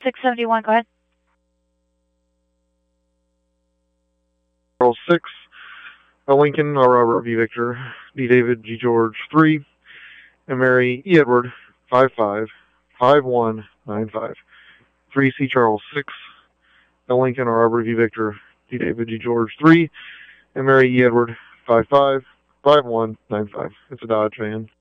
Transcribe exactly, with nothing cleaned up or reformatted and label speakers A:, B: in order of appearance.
A: six seventy-one, go ahead.
B: Charles six, L Lincoln, R Robert V Victor, D David, G George three, and Mary E Edward five five five one nine five. three C Charles six, L Lincoln, R Robert V Victor, D David, G George three, and Mary E Edward five five five one nine five. It's a Dodge van.